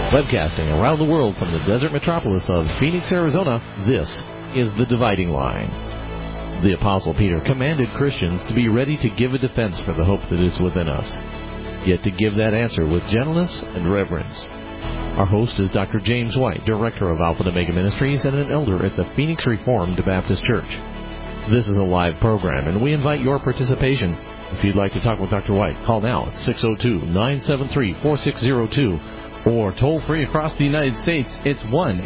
Webcasting around the world from the desert metropolis of Phoenix, Arizona, this is The Dividing Line. The Apostle Peter commanded Christians to be ready to give a defense for the hope that is within us, yet to give that answer with gentleness and reverence. Our host is Dr. James White, Director of Alpha and Omega Ministries and an elder at the Phoenix Reformed Baptist Church. This is a live program, and we invite your participation. If you'd like to talk with Dr. White, call now at 602-973-4602. Or toll-free across the United States, it's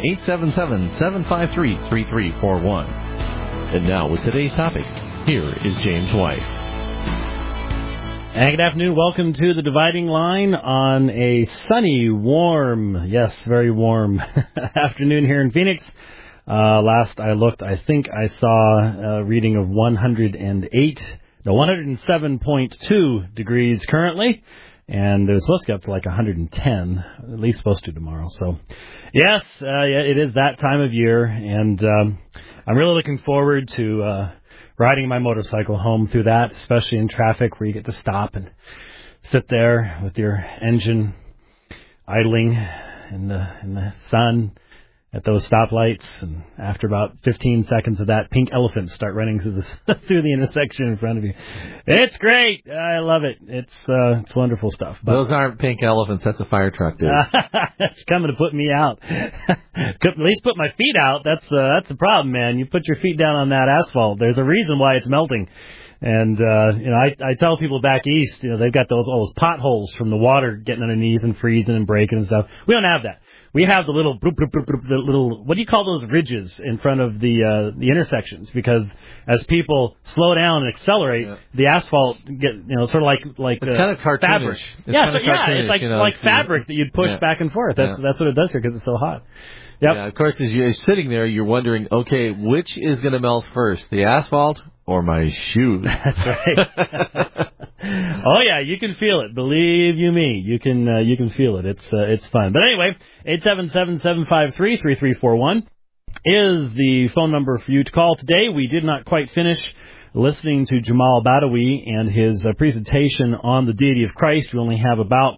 1-877-753-3341. And now, with today's topic, here is James White. And good afternoon. Welcome to The Dividing Line on a sunny, warm, yes, very warm afternoon here in Phoenix. Last I looked, I think I saw a reading of 107.2 degrees currently. And it was supposed to get up to like 110, at least supposed to tomorrow. So, yes, it is that time of year, and I'm really looking forward to riding my motorcycle home through that, especially in traffic where you get to stop and sit there with your engine idling in the sun at those stoplights, and after about 15 seconds of that, pink elephants start running through the intersection in front of you. It's great. I love it. It's wonderful stuff. But those aren't pink elephants. That's a fire truck, dude. It's coming to put me out. At least put my feet out. That's the problem, man. You put your feet down on that asphalt. There's a reason why it's melting. And, I tell people back east, they've got those potholes from the water getting underneath and freezing and breaking and stuff. We don't have that. We have the little, what do you call those ridges in front of the intersections? Because as people slow down and accelerate, the asphalt sort of like it's kind of cartoonish. It's like fabric that you'd push back and forth. That's what it does here because it's so hot. Yep. Yeah, of course, as you're sitting there, you're wondering, okay, which is going to melt first, the asphalt or my shoes? That's right. Oh yeah, you can feel it. Believe you me, you can feel it. It's fun. But anyway, 877-753-3341 is the phone number for you to call today. We did not quite finish listening to Jamal Badawi and his presentation on the deity of Christ. We only have about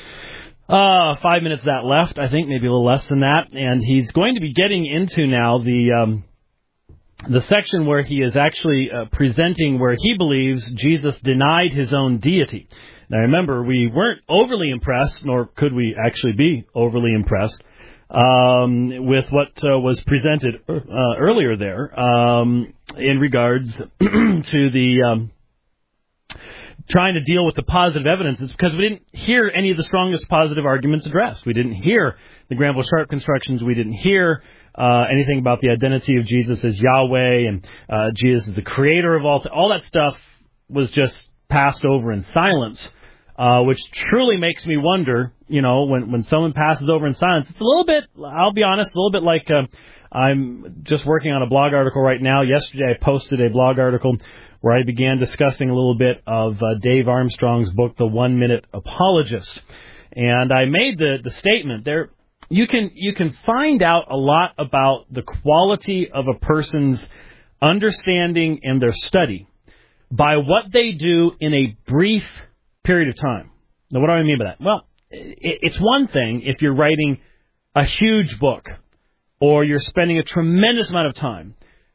5 minutes of that left, I think, maybe a little less than that. And he's going to be getting into now the section where he is actually presenting where he believes Jesus denied his own deity. Now, remember, we weren't overly impressed, nor could we actually be overly impressed with what was presented earlier there in regards to the trying to deal with the positive evidence is because we didn't hear any of the strongest positive arguments addressed. We didn't hear the Granville-Sharp constructions. We didn't hear anything about the identity of Jesus as Yahweh and Jesus as the creator of all that stuff was just passed over in silence, which truly makes me wonder, when someone passes over in silence, it's a little bit, I'll be honest, a little bit like I'm just working on a blog article right now. Yesterday I posted a blog article where I began discussing a little bit of Dave Armstrong's book, The 1 Minute Apologist. And I made the statement there, you can find out a lot about the quality of a person's understanding and their study by what they do in a brief period of time. Now, what do I mean by that? Well, it's one thing if you're writing a huge book or you're spending a tremendous amount of time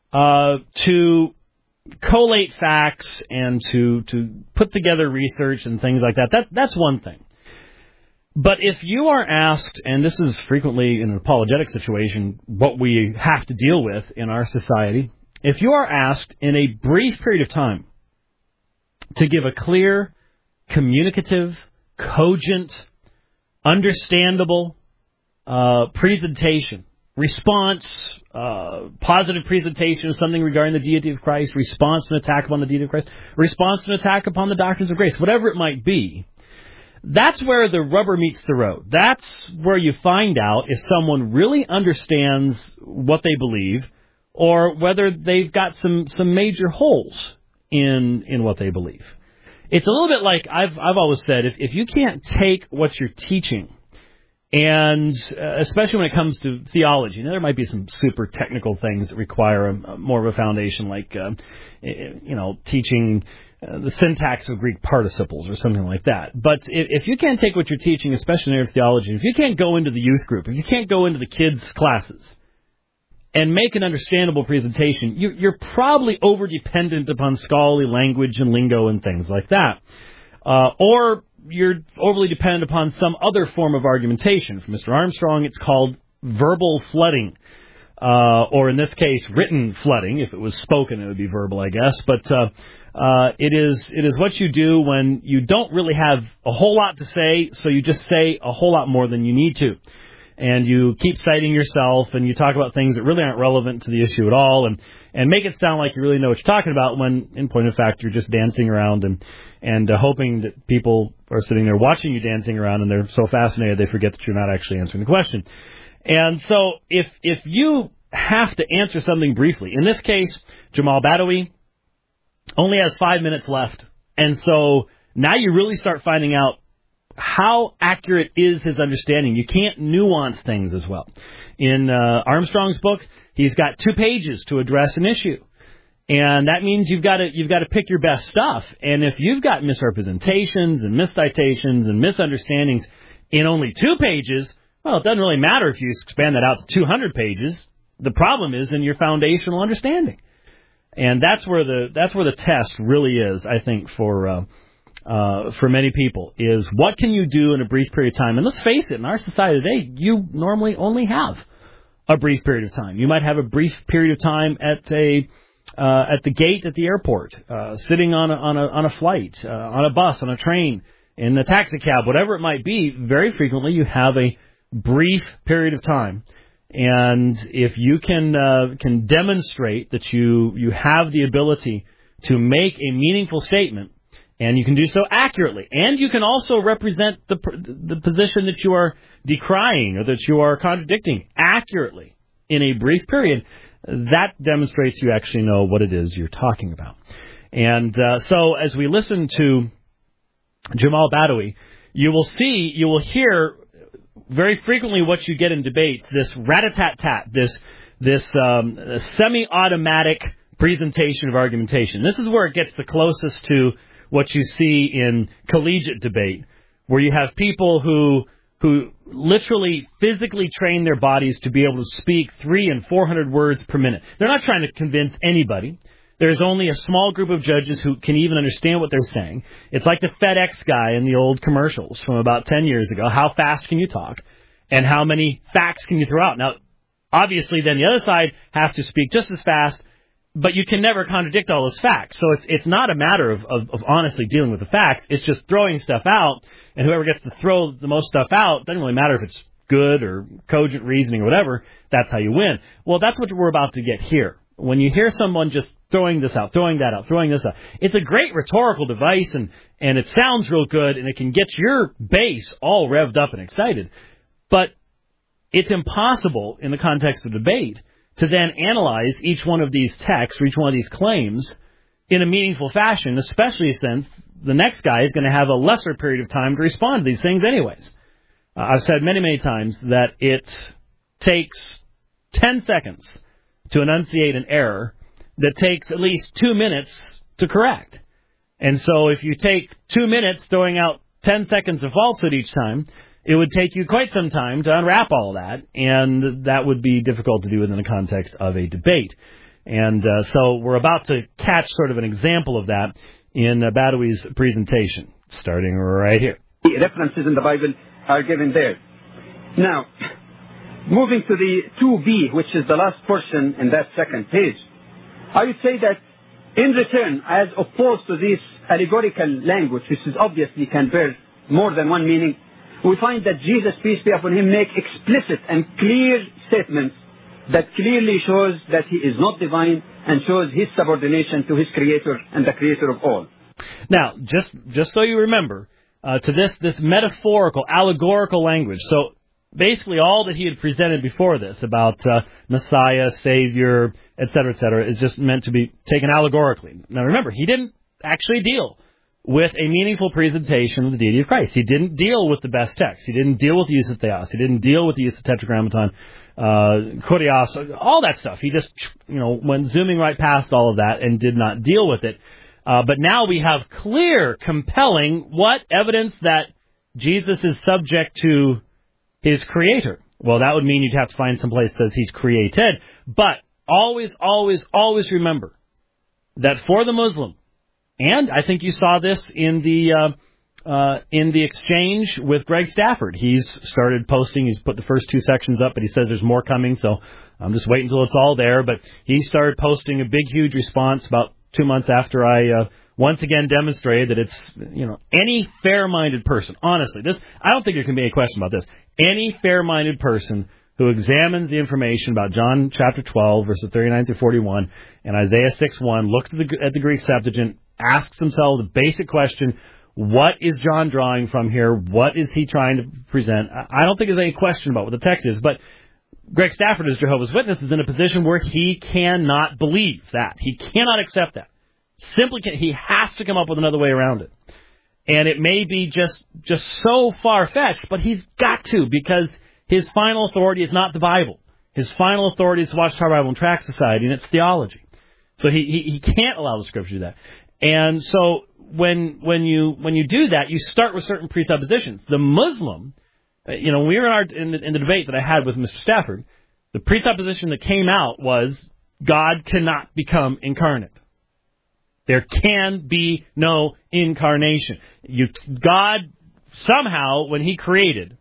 to collate facts and to put together research and things like that. That's one thing. But if you are asked, and this is frequently in an apologetic situation, what we have to deal with in our society, if you are asked in a brief period of time to give a clear, communicative, cogent, understandable presentation, response, positive presentation of something regarding the deity of Christ, response to an attack upon the deity of Christ, response to an attack upon the doctrines of grace, whatever it might be, that's where the rubber meets the road. That's where you find out if someone really understands what they believe or whether they've got some major holes in what they believe. It's a little bit like I've always said, if you can't take what you're teaching, and especially when it comes to theology, there might be some super technical things that require more of a foundation, like teaching the syntax of Greek participles or something like that. But if you can't take what you're teaching, especially in narrative theology, if you can't go into the youth group, if you can't go into the kids' classes and make an understandable presentation, you're probably over-dependent upon scholarly language and lingo and things like that. Or you're overly dependent upon some other form of argumentation. For Mr. Armstrong, it's called verbal flooding. Or in this case, written flooding. If it was spoken, it would be verbal, I guess. But it is what you do when you don't really have a whole lot to say, so you just say a whole lot more than you need to. And you keep citing yourself, and you talk about things that really aren't relevant to the issue at all, and make it sound like you really know what you're talking about, when, in point of fact, you're just dancing around and hoping that people are sitting there watching you dancing around, and they're so fascinated they forget that you're not actually answering the question. And so if you have to answer something briefly, in this case, Jamal Badawi only has 5 minutes left, and so now you really start finding out how accurate is his understanding. You can't nuance things as well. In Armstrong's book, he's got 2 pages to address an issue, and that means you've got to pick your best stuff. And if you've got misrepresentations and miscitations and misunderstandings in only 2 pages, well, it doesn't really matter if you expand that out to 200 pages. The problem is in your foundational understanding, and that's where the test really is, I think, for many people, is what can you do in a brief period of time? And let's face it, in our society today, you normally only have a brief period of time. You might have a brief period of time at the gate at the airport, sitting on a flight, on a bus, on a train, in the taxi cab, whatever it might be. Very frequently, you have a brief period of time. And if you can demonstrate that you have the ability to make a meaningful statement, and you can do so accurately, and you can also represent the position that you are decrying or that you are contradicting accurately in a brief period, that demonstrates you actually know what it is you're talking about. And so as we listen to Jamal Badawi, you will hear very frequently what you get in debates, this rat-a-tat-tat, this semi-automatic presentation of argumentation. This is where it gets the closest to what you see in collegiate debate, where you have people who literally physically train their bodies to be able to speak 300 and 400 words per minute. They're not trying to convince anybody. There's only a small group of judges who can even understand what they're saying. It's like the FedEx guy in the old commercials from about 10 years ago. How fast can you talk? And how many facts can you throw out? Now, obviously, then the other side has to speak just as fast, but you can never contradict all those facts. So it's not a matter of honestly dealing with the facts. It's just throwing stuff out, and whoever gets to throw the most stuff out, doesn't really matter if it's good or cogent reasoning or whatever, that's how you win. Well, that's what we're about to get here. When you hear someone just throwing this out, throwing that out, throwing this out, it's a great rhetorical device, and it sounds real good, and it can get your base all revved up and excited. But it's impossible in the context of debate to then analyze each one of these texts or each one of these claims in a meaningful fashion, especially since the next guy is going to have a lesser period of time to respond to these things anyways. I've said many, many times that it takes 10 seconds to enunciate an error that takes at least 2 minutes to correct. And so if you take 2 minutes throwing out 10 seconds of falsehood each time, it would take you quite some time to unwrap all that, and that would be difficult to do within the context of a debate. And so we're about to catch sort of an example of that in Badawi's presentation, starting right here. The references in the Bible are given there. Now, moving to the 2b, which is the last portion in that second page, I would say that in return, as opposed to this allegorical language, which is obviously can bear more than one meaning, we find that Jesus, peace be upon him, make explicit and clear statements that clearly shows that he is not divine and shows his subordination to his Creator and the Creator of all. Now, just so you remember, to this metaphorical, allegorical language, so basically all that he had presented before this about Messiah, Savior, etc., is just meant to be taken allegorically. Now remember, he didn't actually deal with a meaningful presentation of the deity of Christ. He didn't deal with the best text. He didn't deal with the use of theos. He didn't deal with the use of tetragrammaton, kurios, all that stuff. He just, went zooming right past all of that and did not deal with it. But now we have clear, compelling, what evidence that Jesus is subject to his Creator. Well, that would mean you'd have to find some place that says he's created. But always, always, always remember that for the Muslim, and I think you saw this in the exchange with Greg Stafford. He's started posting. He's put the first 2 sections up, but he says there's more coming, so I'm just waiting until it's all there. But he started posting a big, huge response about 2 months after I once again demonstrated that it's, any fair-minded person. Honestly, I don't think there can be any question about this. Any fair-minded person who examines the information about John chapter 12, verses 39 through 41, and Isaiah 6:1, looks at the Greek Septuagint, asks themselves the basic question, what is John drawing from here? What is he trying to present? I don't think there's any question about what the text is, but Greg Stafford, as Jehovah's Witness, is in a position where he cannot believe that. He cannot accept that. Simply can't. He has to come up with another way around it. And it may be just so far-fetched, but he's got to, because his final authority is not the Bible. His final authority is Watchtower Bible and Tract Society, and it's theology. So he can't allow the Scripture to do that. And so when you do that, you start with certain presuppositions. The Muslim, we were in the debate that I had with Mr. Stafford, the presupposition that came out was God cannot become incarnate. There can be no incarnation. God somehow, when he created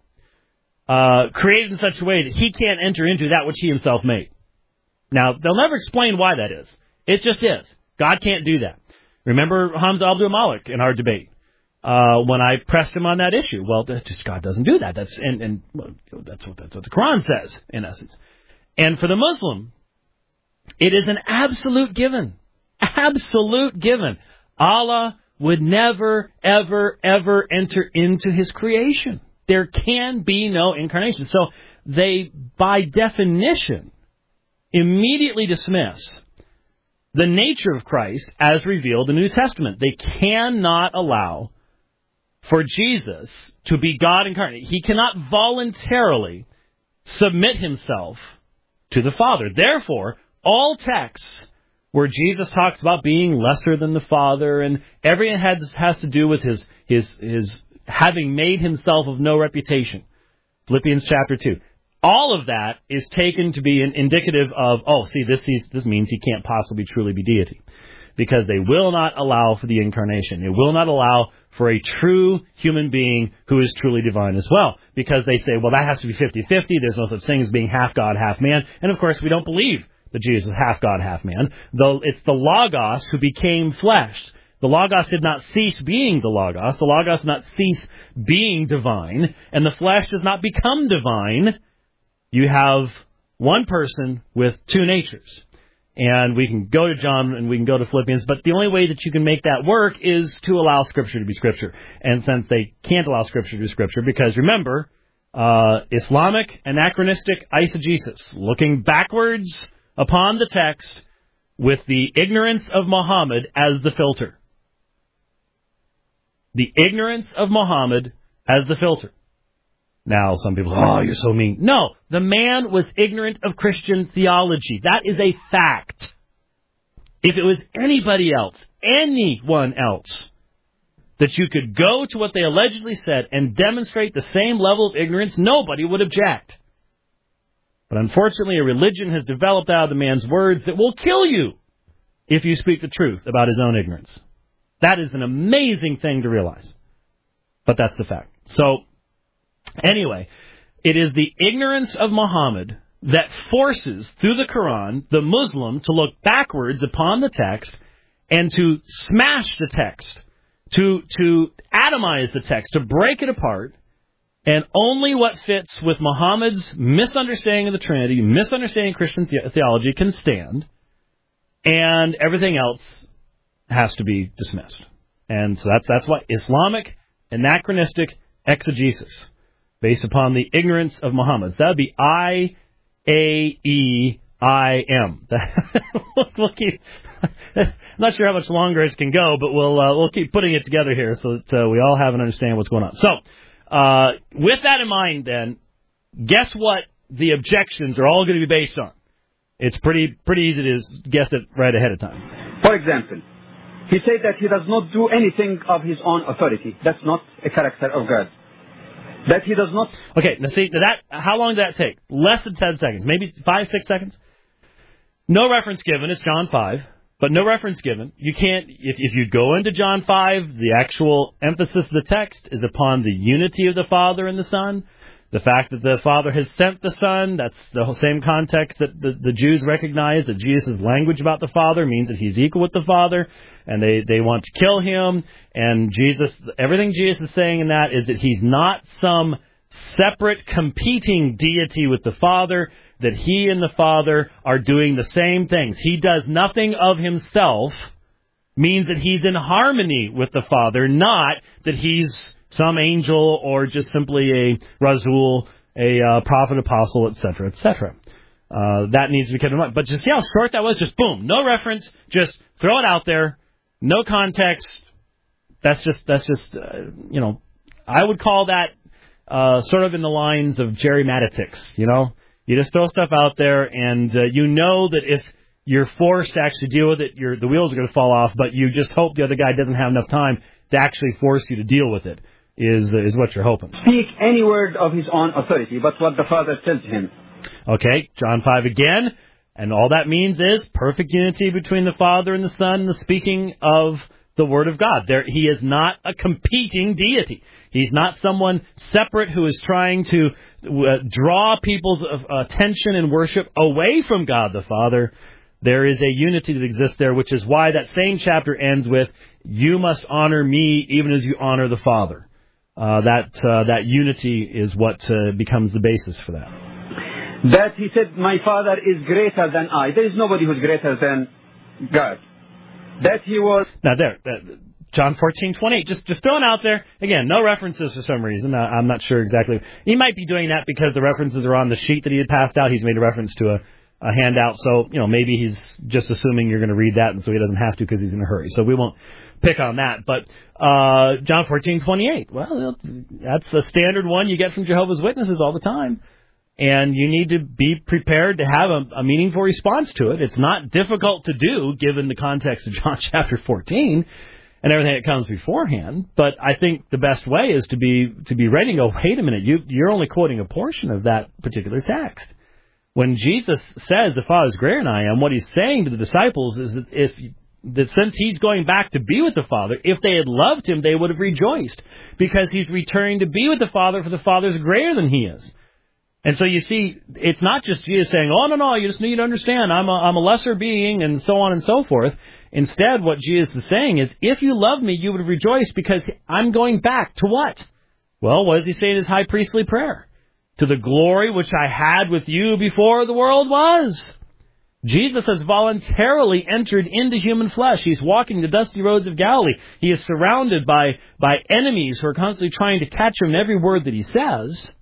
in such a way that he can't enter into that which he himself made. Now, they'll never explain why that is. It just is. God can't do that. Remember Hamza Abdul Malik in our debate when I pressed him on that issue. Well, God doesn't do that. That's what the Quran says, in essence. And for the Muslim, it is an absolute given. Absolute given. Allah would never, ever, ever enter into his creation. There can be no incarnation. So they, by definition, immediately dismiss the nature of Christ as revealed in the New Testament. They cannot allow for Jesus to be God incarnate. He cannot voluntarily submit himself to the Father. Therefore, all texts where Jesus talks about being lesser than the Father and everything has to do with his having made himself of no reputation. Philippians chapter 2. All of that is taken to be indicative of, this means he can't possibly truly be deity. Because they will not allow for the incarnation. They will not allow for a true human being who is truly divine as well. Because they say, well, that has to be 50-50. There's no such thing as being half God, half man. And, of course, we don't believe that Jesus is half God, half man. Though it's the Logos who became flesh. The Logos did not cease being the Logos. The Logos did not cease being divine. And the flesh does not become divine. You have one person with two natures. And we can go to John and we can go to Philippians, but the only way that you can make that work is to allow Scripture to be Scripture. And since they can't allow Scripture to be Scripture, because remember, Islamic anachronistic eisegesis, looking backwards upon the text with the ignorance of Muhammad as the filter. The ignorance of Muhammad as the filter. Now, some people say, you're so mean. No, the man was ignorant of Christian theology. That is a fact. If it was anybody else, anyone else, that you could go to what they allegedly said and demonstrate the same level of ignorance, nobody would object. But unfortunately, a religion has developed out of the man's words that will kill you if you speak the truth about his own ignorance. That is an amazing thing to realize. But that's the fact. So, anyway, it is the ignorance of Muhammad that forces, through the Quran, the Muslim to look backwards upon the text and to smash the text, to atomize the text, to break it apart, and only what fits with Muhammad's misunderstanding of the Trinity, misunderstanding Christian theology can stand, and everything else has to be dismissed. And so that's why Islamic anachronistic exegesis, based upon the ignorance of Muhammad. That would be I-A-E-I-M. We'll keep, I'm not sure how much longer it can go, but we'll keep putting it together here so that we all have an understanding of what's going on. So, with that in mind, then, guess what the objections are all going to be based on? It's pretty easy to guess it right ahead of time. For example, He said that he does not do anything of his own authority. That's not a character of God. That he does not... Okay, now see, how long did that take? Less than 10 seconds. Maybe 5, 6 seconds? No reference given. It's John 5. But no reference given. You can't... If you go into John 5, the actual emphasis of the text is upon the unity of the Father and the Son. The fact that the Father has sent the Son, that's the same context that the Jews recognize, that Jesus' language about the Father means that he's equal with the Father, and they want to kill him. And everything Jesus is saying in that is that he's not some separate competing deity with the Father, that he and the Father are doing the same things. He does nothing of himself, means that he's in harmony with the Father, not that he's some angel or just simply a Rasul, a prophet, apostle, etc., etc. That needs to be kept in mind. But just see how short that was? Just boom, no reference, just throw it out there, no context. That's just I would call that sort of in the lines of gerrymatics, You just throw stuff out there, and you know that if you're forced to actually deal with it, the wheels are going to fall off, but you just hope the other guy doesn't have enough time to actually force you to deal with it, is what you're hoping. Speak any word of his own authority, but what the Father said to him. Okay, John 5 again, and all that means is perfect unity between the Father and the Son, the speaking of the Word of God. He is not a competing deity. He's not someone separate who is trying to draw people's attention and worship away from God the Father. There is a unity that exists there, which is why that same chapter ends with, you must honor me even as you honor the Father. That unity is what becomes the basis for that. That he said, my Father is greater than I. There is nobody who's greater than God. That he was... Now John 14:28, just throwing out there. Again, no references for some reason. I'm not sure exactly. He might be doing that because the references are on the sheet that he had passed out. He's made a reference to a handout. So, maybe he's just assuming you're going to read that, and so he doesn't have to because he's in a hurry. So we won't pick on that. But John 14:28, well, that's the standard one you get from Jehovah's Witnesses all the time. And you need to be prepared to have a meaningful response to it. It's not difficult to do, given the context of John chapter 14 and everything that comes beforehand. But I think the best way is to be ready and go, wait a minute, you're only quoting a portion of that particular text. When Jesus says the Father is greater than I am, what he's saying to the disciples is that since he's going back to be with the Father, if they had loved him, they would have rejoiced, because he's returning to be with the Father, for the Father is greater than he is. And so you see, it's not just Jesus saying, oh, no, you just need to understand, I'm a lesser being, and so on and so forth. Instead, what Jesus is saying is, if you love me, you would rejoice, because I'm going back to what? Well, what does he say in his high priestly prayer? To the glory which I had with you before the world was. Jesus has voluntarily entered into human flesh. He's walking the dusty roads of Galilee. He is surrounded by enemies who are constantly trying to catch him in every word that he says.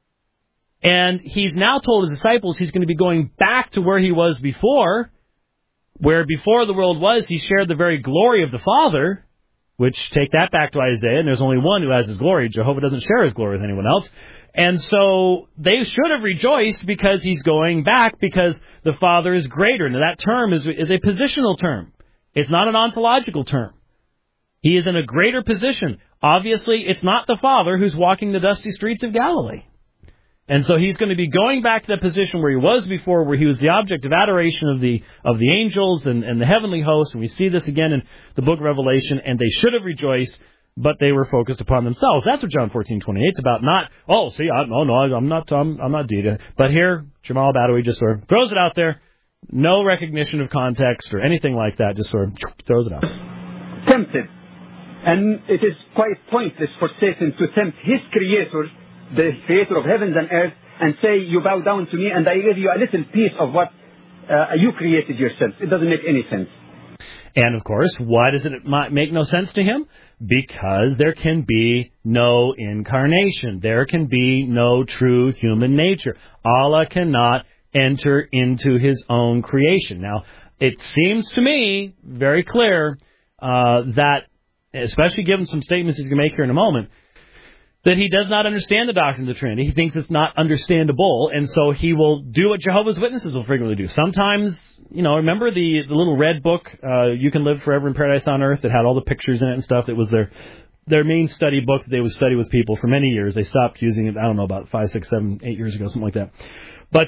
And he's now told his disciples he's going to be going back to where he was before, where before the world was, he shared the very glory of the Father, which, take that back to Isaiah, and there's only one who has his glory. Jehovah doesn't share his glory with anyone else. And so they should have rejoiced because he's going back, because the Father is greater. Now, that term is a positional term. It's not an ontological term. He is in a greater position. Obviously, it's not the Father who's walking the dusty streets of Galilee. And so he's going to be going back to that position where he was before, where he was the object of adoration of the angels and the heavenly host. And we see this again in the book of Revelation, and they should have rejoiced, but they were focused upon themselves. That's what John 14:28 is about. Not, I'm not deity. But here, Jamal Badawi just sort of throws it out there. No recognition of context or anything like that. Just sort of throws it out. Tempted. And it is quite pointless for Satan to tempt his creator, the creator of heavens and earth, and say, you bow down to me and I give you a little piece of what you created yourself. It doesn't make any sense. And, of course, why does it make no sense to him? Because there can be no incarnation. There can be no true human nature. Allah cannot enter into his own creation. Now, it seems to me very clear that, especially given some statements he's going to make here in a moment, that he does not understand the doctrine of the Trinity. He thinks it's not understandable, and so he will do what Jehovah's Witnesses will frequently do. Sometimes, remember the little red book, You Can Live Forever in Paradise on Earth, that had all the pictures in it and stuff? It was their main study book that they would study with people for many years. They stopped using it, I don't know, about 5, 6, 7, 8 years ago, something like that. But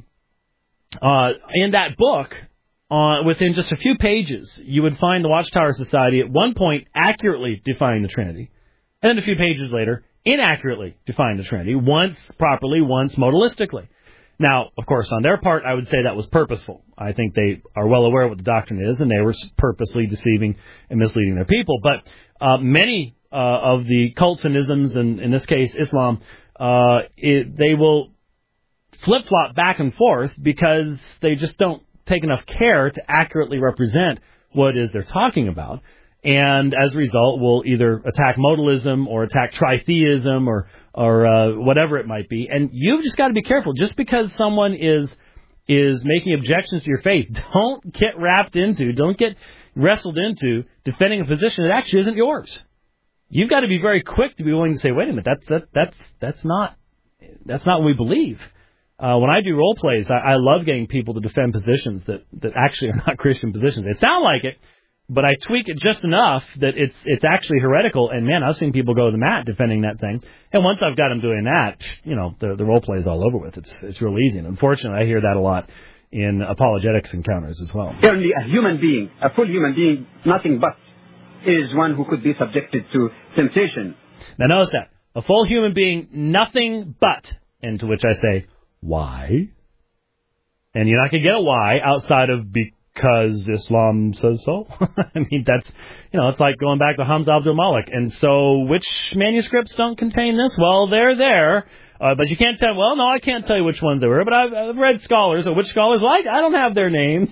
in that book, within just a few pages, you would find the Watchtower Society at one point accurately defining the Trinity, and then a few pages later, inaccurately defining the Trinity, once properly, once modalistically. Now, of course, on their part, I would say that was purposeful. I think they are well aware of what the doctrine is, and they were purposely deceiving and misleading their people. But many of the cults and isms, and in this case, Islam, they will flip-flop back and forth because they just don't take enough care to accurately represent what it is they're talking about. And as a result, will either attack modalism or attack tritheism or whatever it might be. And you've just got to be careful. Just because someone is making objections to your faith, don't get wrestled into defending a position that actually isn't yours. You've got to be very quick to be willing to say, wait a minute, that's not what we believe. When I do role plays, I love getting people to defend positions that actually are not Christian positions. They sound like it, but I tweak it just enough that it's actually heretical. And man, I've seen people go to the mat defending that thing. And once I've got them doing that, the role play is all over with. It's real easy. And unfortunately, I hear that a lot in apologetics encounters as well. Only a human being, a full human being, nothing but, is one who could be subjected to temptation. Now notice that. A full human being, nothing but. And to which I say, why? And you're not going to get a why outside of because Islam says so. I mean, that's, it's like going back to Hamza Abdul Malik. And so which manuscripts don't contain this? Well, they're there. But you can't tell, well, no, I can't tell you which ones they were. But I've read scholars, or which scholars, I don't have their names.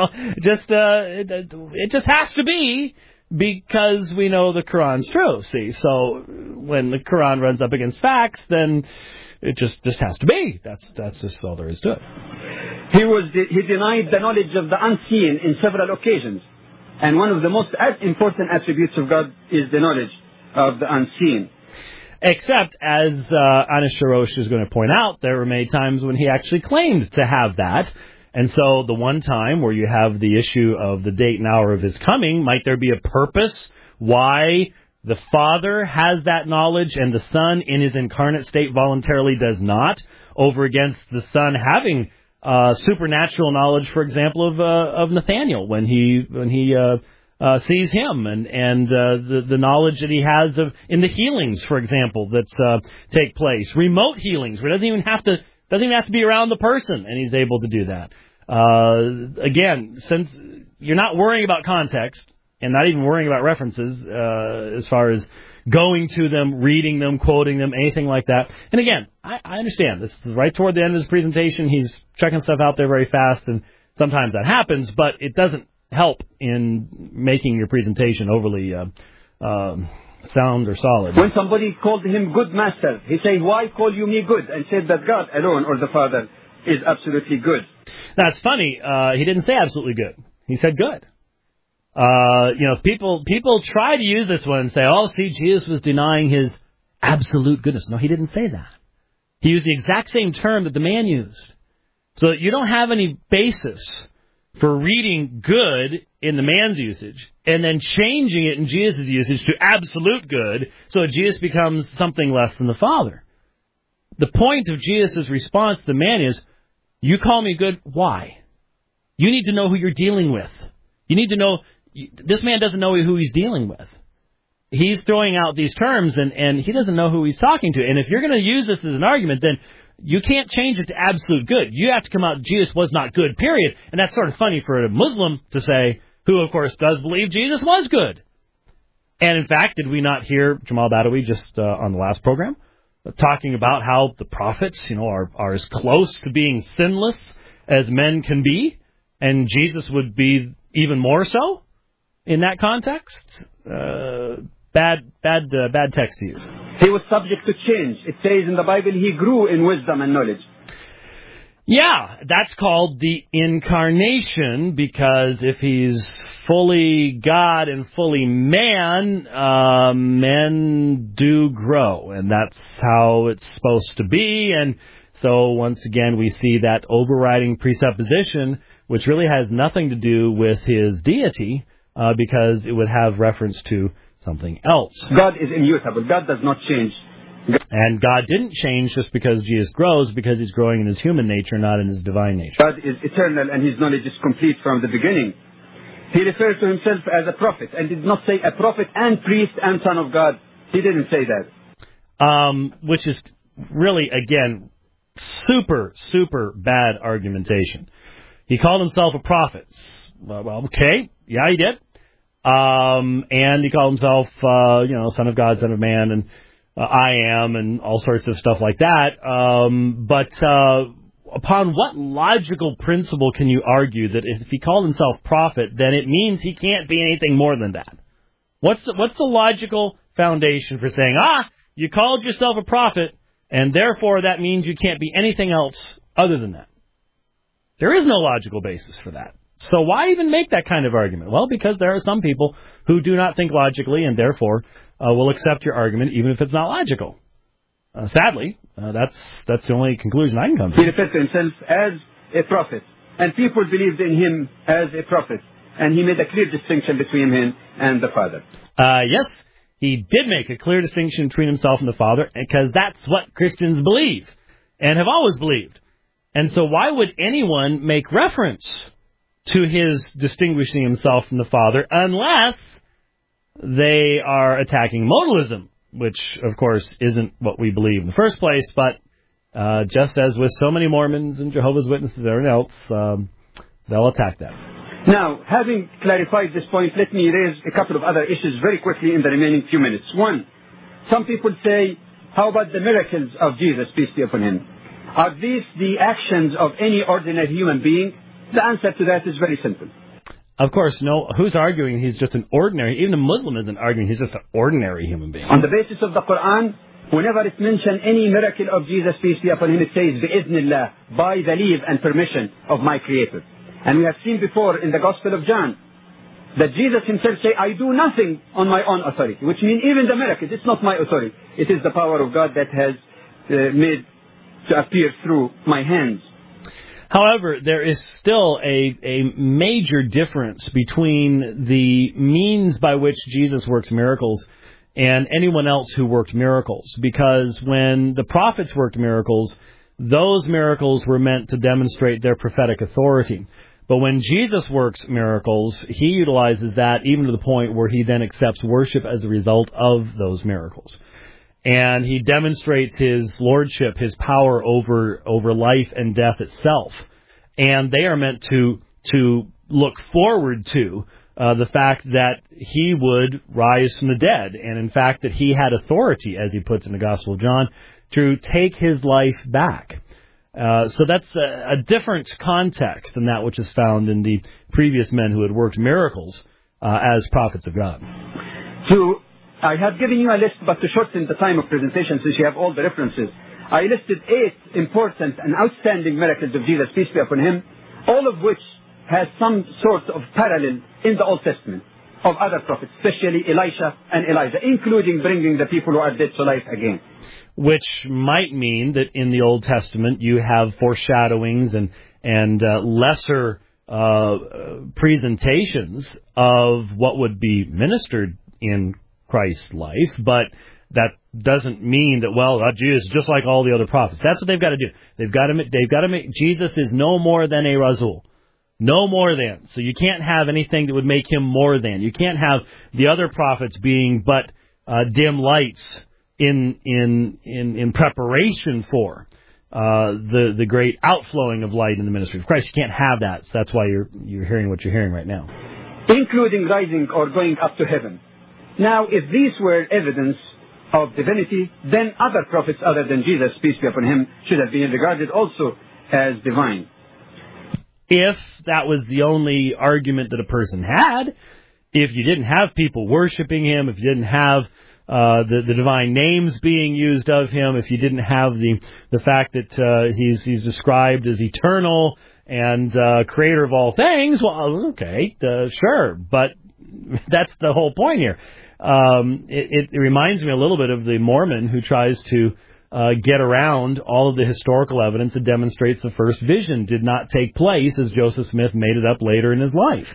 It just has to be because we know the Quran's true, see. So when the Quran runs up against facts, then it just has to be. That's just all there is to it. He denied the knowledge of the unseen in several occasions. And one of the most important attributes of God is the knowledge of the unseen. Except, as Anish Sharosh is going to point out, there were many times when he actually claimed to have that. And so the one time where you have the issue of the date and hour of his coming, might there be a purpose why the Father has that knowledge and the Son in his incarnate state voluntarily does not, over against the Son having supernatural knowledge, for example, of Nathaniel when he sees him, and the knowledge that he has in the healings, for example, that take place, remote healings where it doesn't even have to be around the person, and he's able to do that. Again, since you're not worrying about context and not even worrying about references as far as going to them, reading them, quoting them, anything like that. And again, I understand this is right toward the end of his presentation. He's checking stuff out there very fast, and sometimes that happens, but it doesn't help in making your presentation overly sound or solid. When somebody called him good master, he said, why call you me good? And said that God alone, or the Father, is absolutely good. That's funny. He didn't say absolutely good. He said good. People try to use this one and say, oh, see, Jesus was denying his absolute goodness. No, he didn't say that. He used the exact same term that the man used. So you don't have any basis for reading good in the man's usage and then changing it in Jesus' usage to absolute good so that Jesus becomes something less than the Father. The point of Jesus' response to the man is, you call me good, why? You need to know who you're dealing with. You need to know, this man doesn't know who he's dealing with. He's throwing out these terms, and he doesn't know who he's talking to. And if you're going to use this as an argument, then you can't change it to absolute good. You have to come out, Jesus was not good, period. And that's sort of funny for a Muslim to say, who, of course, does believe Jesus was good. And, in fact, did we not hear Jamal Badawi just on the last program talking about how the prophets, are as close to being sinless as men can be, and Jesus would be even more so in that context? Bad text to use. He was subject to change. It says in the Bible he grew in wisdom and knowledge. Yeah, that's called the incarnation, because if he's fully God and fully man, men do grow, and that's how it's supposed to be. And so once again, we see that overriding presupposition which really has nothing to do with his deity, because it would have reference to something else. God is immutable. God does not change. And God didn't change just because Jesus grows, because he's growing in his human nature, not in his divine nature. God is eternal and his knowledge is complete from the beginning. He referred to himself as a prophet and did not say a prophet and priest and son of God. He didn't say that. Which is really, again, super, super bad argumentation. He called himself a prophet. Well, okay, yeah, he did. And he called himself, son of God, son of man, and I am, and all sorts of stuff like that. But upon what logical principle can you argue that if he called himself prophet, then it means he can't be anything more than that? What's the logical foundation for saying, you called yourself a prophet, and therefore that means you can't be anything else other than that? There is no logical basis for that. So why even make that kind of argument? Well, because there are some people who do not think logically and therefore will accept your argument even if it's not logical. Sadly, that's the only conclusion I can come to. He referred to himself as a prophet, and people believed in him as a prophet, and he made a clear distinction between him and the Father. Yes, he did make a clear distinction between himself and the Father, because that's what Christians believe and have always believed. And so why would anyone make reference to his distinguishing himself from the Father unless they are attacking modalism, which, of course, isn't what we believe in the first place, but just as with so many Mormons and Jehovah's Witnesses and everyone else, they'll attack that. Now, having clarified this point, let me raise a couple of other issues very quickly in the remaining few minutes. One, some people say, how about the miracles of Jesus, peace be upon him? Are these the actions of any ordinary human being? The answer to that is very simple. Of course, no. Who's arguing he's just an ordinary? Even a Muslim isn't arguing he's just an ordinary human being. On the basis of the Quran, whenever it mentions any miracle of Jesus, peace be upon him, it says, بِإِذْنِ اللَّهِ, by the leave and permission of my Creator. And we have seen before in the Gospel of John that Jesus himself said, I do nothing on my own authority, which means even the miracles, it's not my authority. It is the power of God that has made to appear through my hands. However, there is still a major difference between the means by which Jesus works miracles and anyone else who worked miracles. Because when the prophets worked miracles, those miracles were meant to demonstrate their prophetic authority. But when Jesus works miracles, he utilizes that even to the point where he then accepts worship as a result of those miracles. And he demonstrates his lordship, his power over life and death itself. And they are meant to look forward to the fact that he would rise from the dead. And in fact, that he had authority, as he puts in the Gospel of John, to take his life back. So that's a different context than that which is found in the previous men who had worked miracles as prophets of God. I have given you a list, but to shorten the time of presentation, since you have all the references, I listed 8 important and outstanding miracles of Jesus, peace be upon him, all of which has some sort of parallel in the Old Testament of other prophets, especially Elisha and Elijah, including bringing the people who are dead to life again. Which might mean that in the Old Testament you have foreshadowings and lesser presentations of what would be ministered in Christ's life, but that doesn't mean that, well, Jesus is just like all the other prophets. That's what they've got to do. They've got to make Jesus is no more than a Rasul. No more than. So you can't have anything that would make him more than. You can't have the other prophets being but dim lights in preparation for the great outflowing of light in the ministry of Christ. You can't have that. So that's why you're hearing what you're hearing right now. Including rising or going up to heaven. Now, if these were evidence of divinity, then other prophets other than Jesus, peace be upon him, should have been regarded also as divine. If that was the only argument that a person had, if you didn't have people worshiping him, if you didn't have the divine names being used of him, if you didn't have the fact that he's described as eternal and creator of all things, well, okay, sure, but that's the whole point here. It reminds me a little bit of the Mormon who tries to get around all of the historical evidence that demonstrates the first vision did not take place as Joseph Smith made it up later in his life.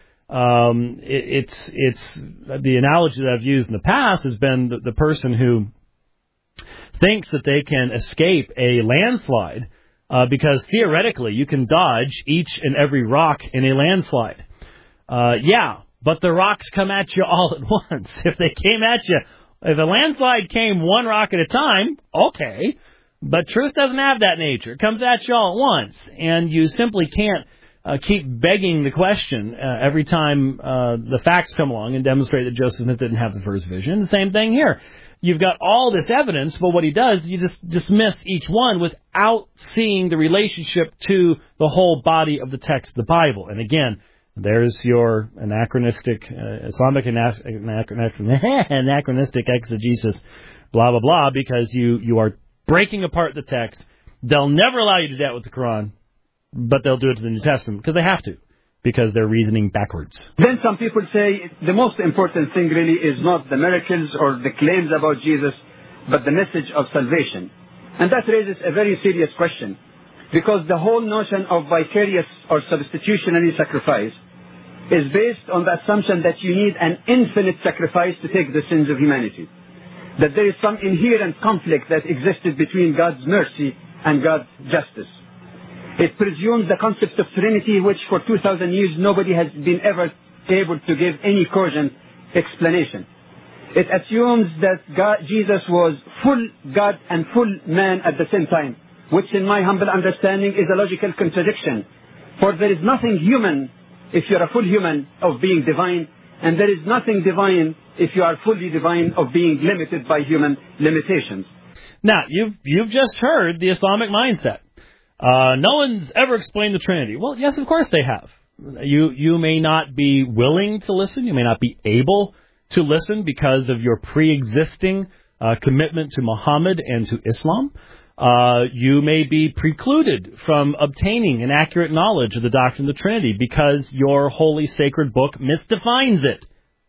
It's the analogy that I've used in the past has been the person who thinks that they can escape a landslide because theoretically you can dodge each and every rock in a landslide. Yeah, but the rocks come at you all at once. If they came at you, if a landslide came one rock at a time, okay. But truth doesn't have that nature. It comes at you all at once, and you simply can't keep begging the question every time the facts come along and demonstrate that Joseph Smith didn't have the first vision. The same thing here. You've got all this evidence, but what he does, you just dismiss each one without seeing the relationship to the whole body of the text of the Bible. And again, there's your anachronistic, Islamic anachronistic exegesis, blah, blah, blah, because you are breaking apart the text. They'll never allow you to do that with the Quran, but they'll do it to the New Testament because they have to, because they're reasoning backwards. Then some people say the most important thing really is not the miracles or the claims about Jesus, but the message of salvation. And that raises a very serious question, because the whole notion of vicarious or substitutionary sacrifice is based on the assumption that you need an infinite sacrifice to take the sins of humanity. That there is some inherent conflict that existed between God's mercy and God's justice. It presumes the concept of Trinity, which for 2,000 years nobody has been ever able to give any cogent explanation. It assumes that Jesus was full God and full man at the same time, which in my humble understanding is a logical contradiction. For there is nothing human if you are a full human of being divine, and there is nothing divine if you are fully divine of being limited by human limitations. Now, you've just heard the Islamic mindset. No one's ever explained the Trinity. Well, yes, of course they have. You may not be willing to listen. You may not be able to listen because of your pre-existing commitment to Muhammad and to Islam. You may be precluded from obtaining an accurate knowledge of the doctrine of the Trinity because your holy sacred book misdefines it.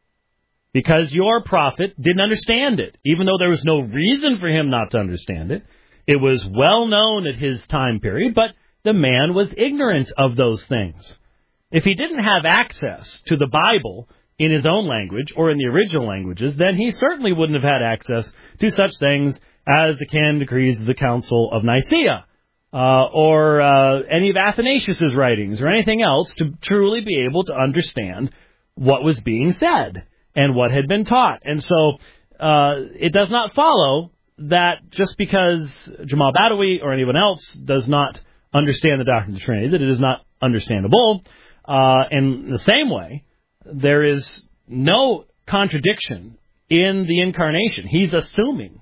Because your prophet didn't understand it, even though there was no reason for him not to understand it. It was well known at his time period, but the man was ignorant of those things. If he didn't have access to the Bible in his own language or in the original languages, then he certainly wouldn't have had access to such things as the canon decrees of the Council of Nicaea, or any of Athanasius' writings, or anything else to truly be able to understand what was being said and what had been taught. And so it does not follow that just because Jamal Badawi or anyone else does not understand the doctrine of the Trinity, that it is not understandable. In the same way, there is no contradiction in the incarnation. He's assuming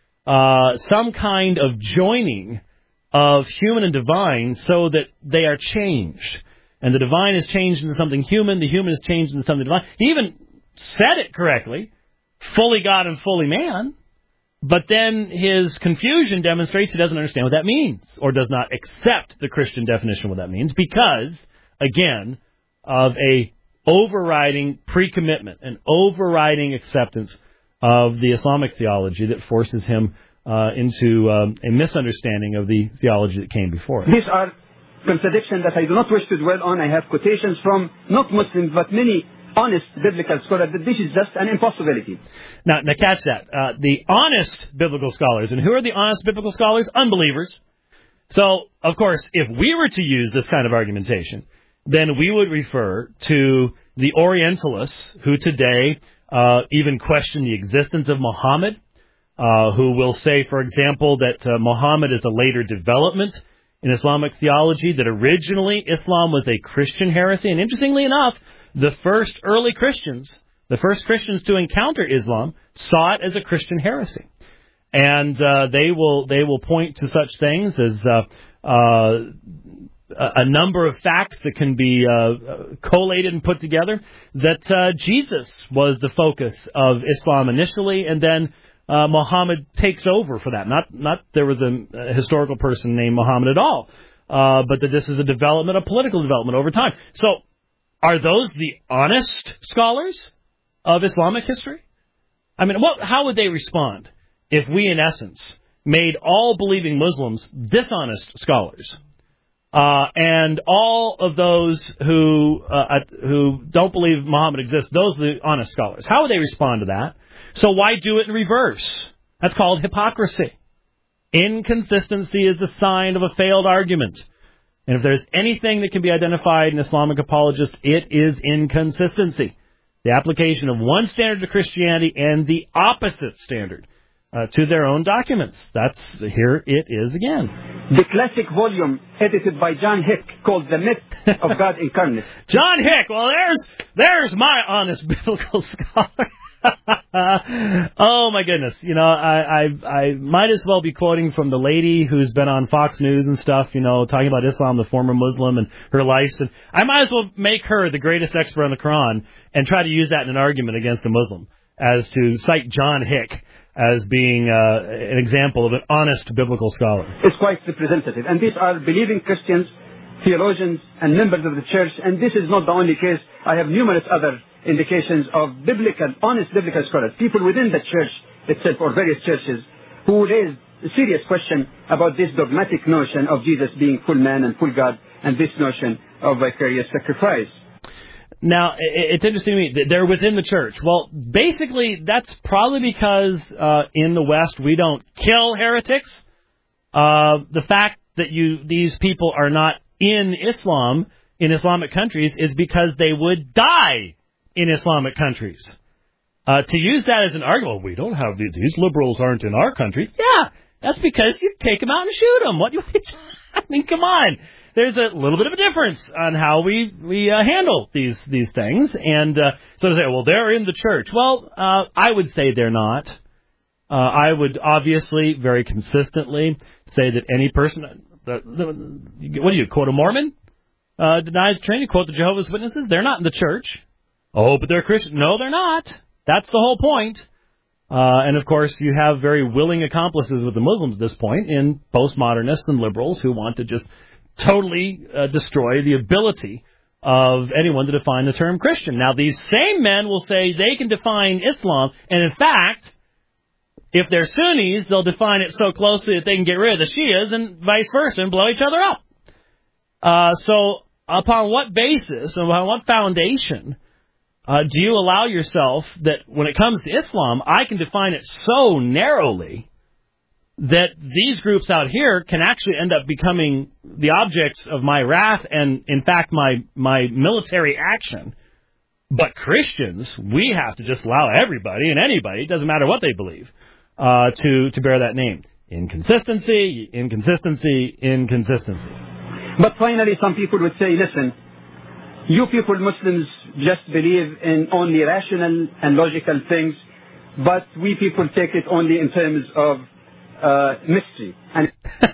some kind of joining of human and divine so that they are changed. And the divine is changed into something human, the human is changed into something divine. He even said it correctly, fully God and fully man, but then his confusion demonstrates he doesn't understand what that means, or does not accept the Christian definition of what that means, because, again, of a overriding pre-commitment, an overriding acceptance of the Islamic theology that forces him into a misunderstanding of the theology that came before it. These are contradictions that I do not wish to dwell on. I have quotations from not Muslims, but many honest biblical scholars that this is just an impossibility. Now catch that. The honest biblical scholars. And who are the honest biblical scholars? Unbelievers. So, of course, if we were to use this kind of argumentation, then we would refer to the Orientalists who today even question the existence of Muhammad, who will say, for example, that Muhammad is a later development in Islamic theology, that originally Islam was a Christian heresy. And interestingly enough, the first early Christians, the first Christians to encounter Islam, saw it as a Christian heresy. And they will point to such things as a number of facts that can be collated and put together, that Jesus was the focus of Islam initially, and then Muhammad takes over for that. Not there was a historical person named Muhammad at all, but that this is a political development over time. So, are those the honest scholars of Islamic history? I mean, how would they respond if we, in essence, made all believing Muslims dishonest scholars. And all of those who don't believe Muhammad exists, those are the honest scholars. How would they respond to that? So why do it in reverse? That's called hypocrisy. Inconsistency is the sign of a failed argument. And if there's anything that can be identified in Islamic apologists, it is inconsistency. The application of one standard to Christianity and the opposite standard to their own documents. Here it is again. The classic volume edited by John Hick called The Myth of God Incarnate. John Hick, well, there's my honest biblical scholar. Oh, my goodness. You know, I might as well be quoting from the lady who's been on Fox News and stuff, you know, talking about Islam, the former Muslim, and her life. And I might as well make her the greatest expert on the Quran and try to use that in an argument against a Muslim, as to cite John Hick as being an example of an honest biblical scholar. It's quite representative. And these are believing Christians, theologians, and members of the church. And this is not the only case. I have numerous other indications of honest biblical scholars, people within the church itself or various churches, who raise a serious question about this dogmatic notion of Jesus being full man and full God, and this notion of vicarious sacrifice. Now, it's interesting to me that they're within the church. Well, basically, that's probably because in the West we don't kill heretics. The fact that these people are not in Islam, in Islamic countries, is because they would die in Islamic countries. To use that as an argument, well, we don't have these liberals aren't in our country. Yeah, that's because you take them out and shoot them. I mean, come on. There's a little bit of a difference on how we handle these things. And so to say, well, they're in the church. Well, I would say they're not. I would obviously, very consistently, say that any person, what do you, quote a Mormon? Denies Trinity, quote the Jehovah's Witnesses? They're not in the church. Oh, but they're Christian. No, they're not. That's the whole point. And, of course, you have very willing accomplices with the Muslims at this point in postmodernists and liberals who want to just totally destroy the ability of anyone to define the term Christian. Now, these same men will say they can define Islam, and, in fact, if they're Sunnis, they'll define it so closely that they can get rid of the Shias and vice versa and blow each other up. So upon what basis, upon what foundation do you allow yourself that when it comes to Islam, I can define it so narrowly that these groups out here can actually end up becoming the objects of my wrath and, in fact, my military action? But Christians, we have to just allow everybody and anybody, it doesn't matter what they believe, to bear that name. Inconsistency, inconsistency, inconsistency. But finally, some people would say, listen, you people Muslims just believe in only rational and logical things, but we people take it only in terms of mystery. And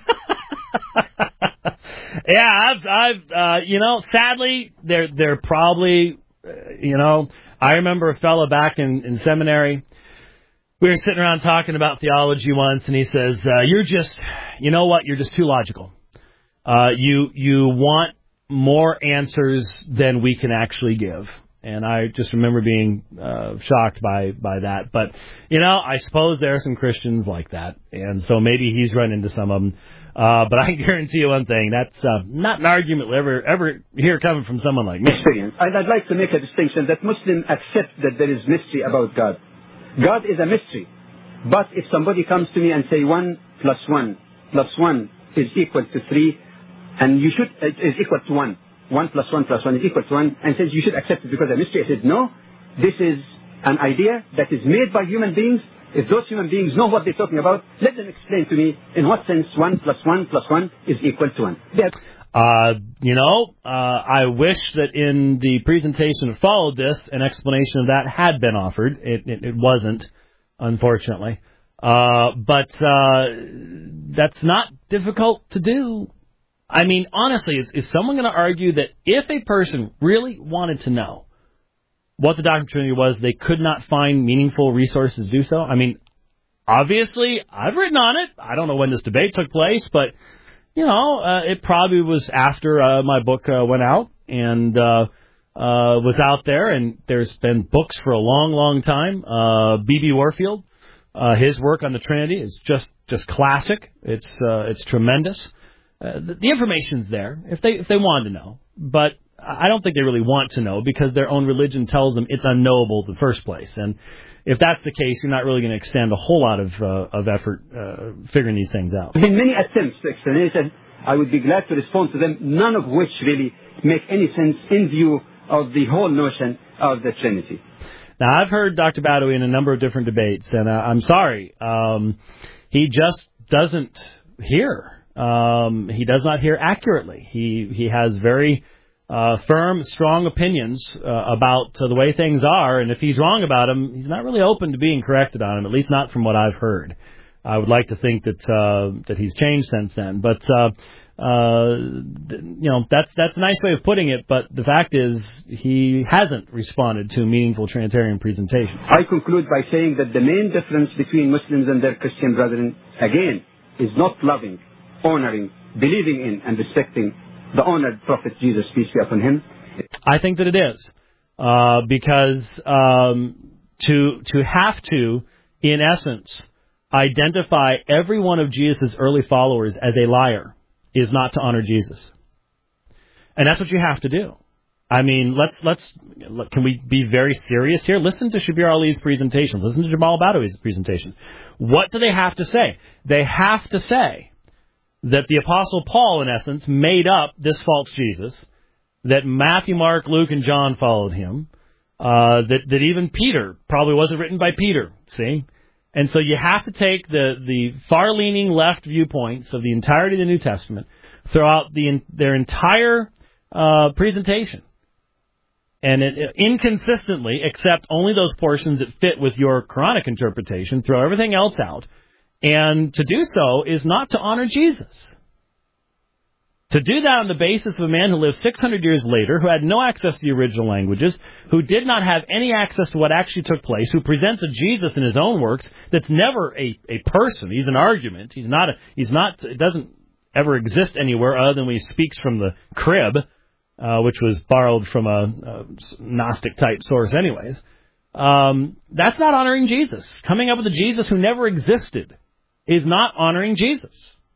yeah, I've sadly, they're probably, I remember a fellow back in seminary. We were sitting around talking about theology once, and he says, you're just too logical. You want more answers than we can actually give. And I just remember being shocked by that. But, I suppose there are some Christians like that. And so maybe he's run into some of them. But I can guarantee you one thing. That's not an argument we'll ever hear coming from someone like me. Experience. I'd like to make a distinction that Muslims accept that there is mystery about God. God is a mystery. But if somebody comes to me and say 1 + 1 + 1 is equal to 3, and is equal to 1. 1 + 1 + 1 is equal to 1, and says you should accept it because of mystery. I said, no, this is an idea that is made by human beings. If those human beings know what they're talking about, let them explain to me in what sense 1 + 1 + 1 is equal to 1. I wish that in the presentation that followed this, an explanation of that had been offered. It wasn't, unfortunately. But that's not difficult to do. I mean, honestly, is someone going to argue that if a person really wanted to know what the doctrine of Trinity was, they could not find meaningful resources to do so? I mean, obviously, I've written on it. I don't know when this debate took place, but, it probably was after my book went out and was out there. And there's been books for a long, long time. B.B. Warfield, His work on the Trinity is just classic. It's tremendous. The information's there if they wanted to know, but I don't think they really want to know because their own religion tells them it's unknowable in the first place. And if that's the case, you're not really going to extend a whole lot of effort figuring these things out. There have been many attempts to explanation. I would be glad to respond to them, none of which really make any sense in view of the whole notion of the Trinity. Now, I've heard Dr. Badawi in a number of different debates, and I'm sorry, he just doesn't hear. He does not hear accurately. He has very firm, strong opinions about the way things are, and if he's wrong about them, he's not really open to being corrected on them, at least not from what I've heard. I would like to think that he's changed since then, but that's a nice way of putting it. But the fact is, he hasn't responded to meaningful Trinitarian presentation. I conclude by saying that the main difference between Muslims and their Christian brethren, again, is not loving, honoring, believing in, and respecting the honored Prophet Jesus, peace be upon him. I think that it is because to have to, in essence, identify every one of Jesus' early followers as a liar is not to honor Jesus. And that's what you have to do. I mean, can we be very serious here? Listen to Shabir Ali's presentations. Listen to Jamal Badawi's presentations. What do they have to say? They have to say that the Apostle Paul, in essence, made up this false Jesus, that Matthew, Mark, Luke, and John followed him, that even Peter probably wasn't written by Peter, see? And so you have to take the far-leaning left viewpoints of the entirety of the New Testament, throw out their entire presentation, and inconsistently accept only those portions that fit with your Quranic interpretation, throw everything else out, and to do so is not to honor Jesus. To do that on the basis of a man who lived 600 years later, who had no access to the original languages, who did not have any access to what actually took place, who presents a Jesus in his own works that's never a person. He's an argument. It doesn't ever exist anywhere other than when he speaks from the crib, which was borrowed from a Gnostic-type source anyways. That's not honoring Jesus. Coming up with a Jesus who never existed is not honoring Jesus.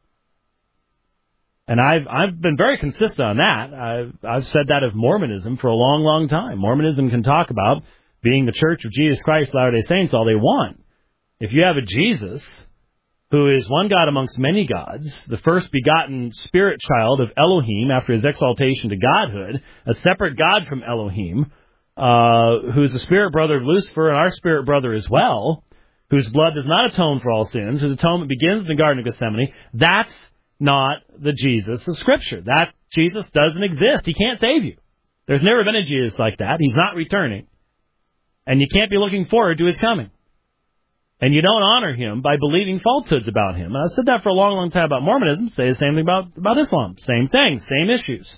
And I've been very consistent on that. I've said that of Mormonism for a long, long time. Mormonism can talk about being the Church of Jesus Christ, Latter-day Saints, all they want. If you have a Jesus who is one God amongst many gods, the first begotten spirit child of Elohim after his exaltation to godhood, a separate God from Elohim, who's the spirit brother of Lucifer and our spirit brother as well, whose blood does not atone for all sins, whose atonement begins in the Garden of Gethsemane, that's not the Jesus of Scripture. That Jesus doesn't exist. He can't save you. There's never been a Jesus like that. He's not returning. And you can't be looking forward to his coming. And you don't honor him by believing falsehoods about him. And I've said that for a long, long time about Mormonism. Say the same thing about Islam. Same thing. Same issues.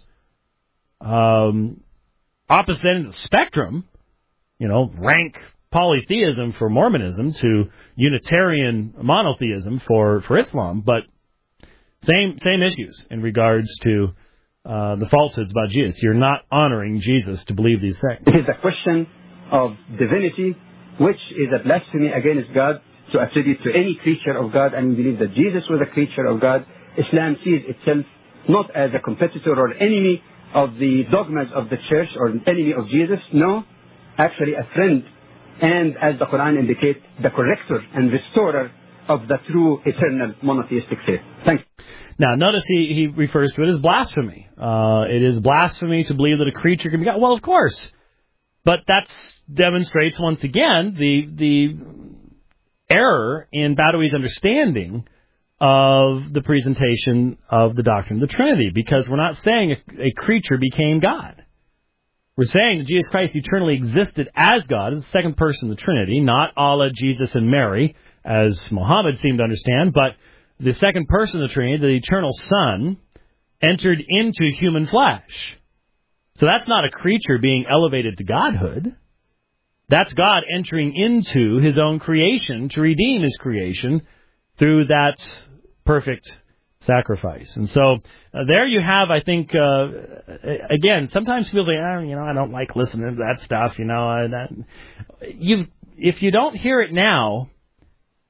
Opposite end of the spectrum, rank polytheism for Mormonism to Unitarian monotheism for Islam. But same issues in regards to the falsehoods about Jesus. You're not honoring Jesus to believe these things. It is a question of divinity, which is a blasphemy against God to attribute to any creature of God, and we believe that Jesus was a creature of God. Islam sees itself not as a competitor or enemy of the dogmas of the church or an enemy of Jesus. No, actually a friend, and as the Quran indicates, the corrector and restorer of the true, eternal, monotheistic faith. Thank you. Now, notice he refers to it as blasphemy. It is blasphemy to believe that a creature can be God. Well, of course. But that demonstrates, once again, the error in Badawi's understanding of the presentation of the doctrine of the Trinity, because we're not saying a creature became God. We're saying that Jesus Christ eternally existed as God, as the second person of the Trinity, not Allah, Jesus, and Mary, as Muhammad seemed to understand, but the second person of the Trinity, the eternal Son, entered into human flesh. So that's not a creature being elevated to godhood. That's God entering into his own creation to redeem his creation through that perfect sacrifice. And so there you have, I think, again, sometimes people say, I don't like listening to that stuff, if you don't hear it now,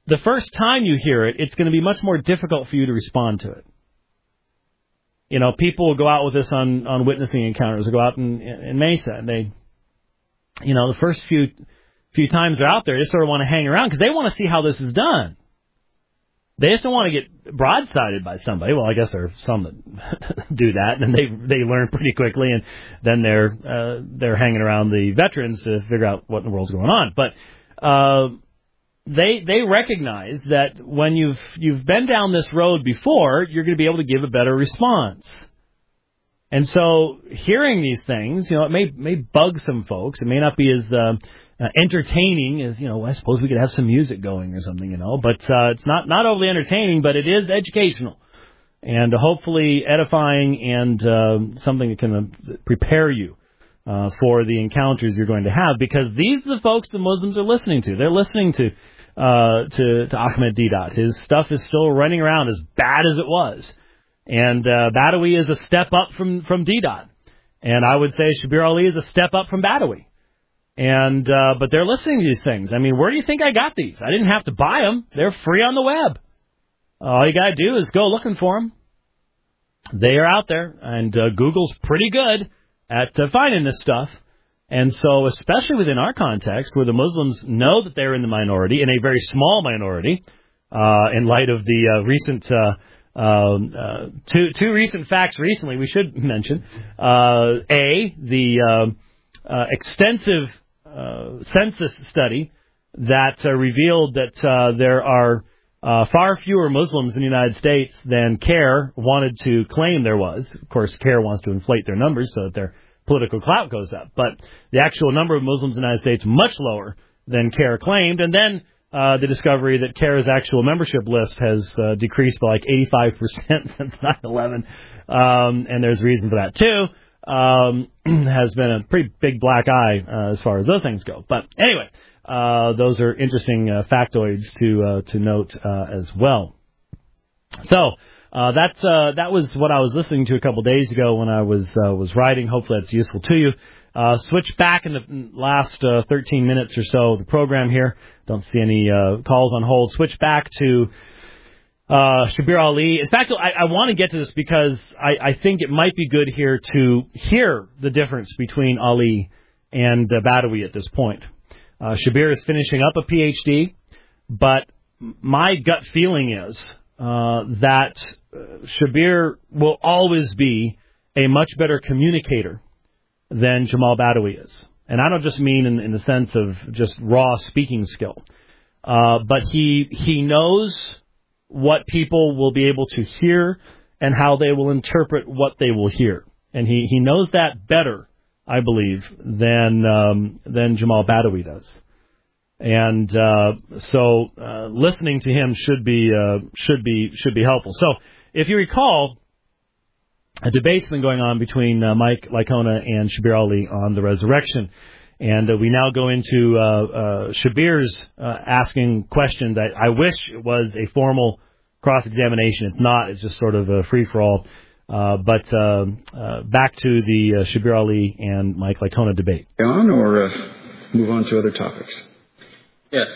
the first time you hear it, it's going to be much more difficult for you to respond to it. You know, people will go out with this on witnessing encounters. They'll go out in Mesa, and they, you know, the first few times they're out there, they just sort of want to hang around because they want to see how this is done. They just don't want to get broadsided by somebody. Well, I guess there are some that do that, and they learn pretty quickly, and then they're hanging around the veterans to figure out what in the world's going on. But they recognize that when you've been down this road before, you're going to be able to give a better response. And so, hearing these things, you know, it may bug some folks. It may not be as entertaining as, you know, I suppose we could have some music going or something, you know, but it's not overly entertaining, but it is educational and hopefully edifying and something that can prepare you for the encounters you're going to have, because these are the folks the Muslims are listening to. They're listening to Ahmed Deedat. His stuff is still running around as bad as it was, and Badawi is a step up from Deedat, and I would say Shabir Ali is a step up from Badawi. And but they're listening to these things. I mean, where do you think I got these? I didn't have to buy them. They're free on the web. All you got to do is go looking for them. They are out there, and Google's pretty good at finding this stuff. And so, especially within our context, where the Muslims know that they're in the minority, in a very small minority, in light of the recent two recent facts recently, we should mention. The extensive census study that revealed that there are far fewer Muslims in the United States than CAIR wanted to claim there was. Of course, CAIR wants to inflate their numbers so that their political clout goes up. But the actual number of Muslims in the United States much lower than CAIR claimed. And then the discovery that CAIR's actual membership list has decreased by like 85% since 9/11. And there's reason for that, too. Has been a pretty big black eye as far as those things go. But anyway, those are interesting factoids to note as well. So that was what I was listening to a couple days ago when I was writing. Hopefully that's useful to you. Switch back in the last 13 minutes or so of the program here. Don't see any calls on hold. Switch back to Shabir Ali. In fact, I want to get to this because I think it might be good here to hear the difference between Ali and Badawi at this point. Shabir is finishing up a PhD, but my gut feeling is that Shabir will always be a much better communicator than Jamal Badawi is. And I don't just mean in the sense of just raw speaking skill, but he knows what people will be able to hear and how they will interpret what they will hear. And he knows that better, I believe, than Jamal Badawi does. And so listening to him should be helpful. So if you recall, a debate's been going on between Mike Licona and Shabir Ali on the resurrection. And we now go into Shabir's asking questions. I wish it was a formal cross-examination. It's not. It's just sort of a free-for-all. But back to the Shabir Ali and Mike Licona debate. On or move on to other topics? Yes.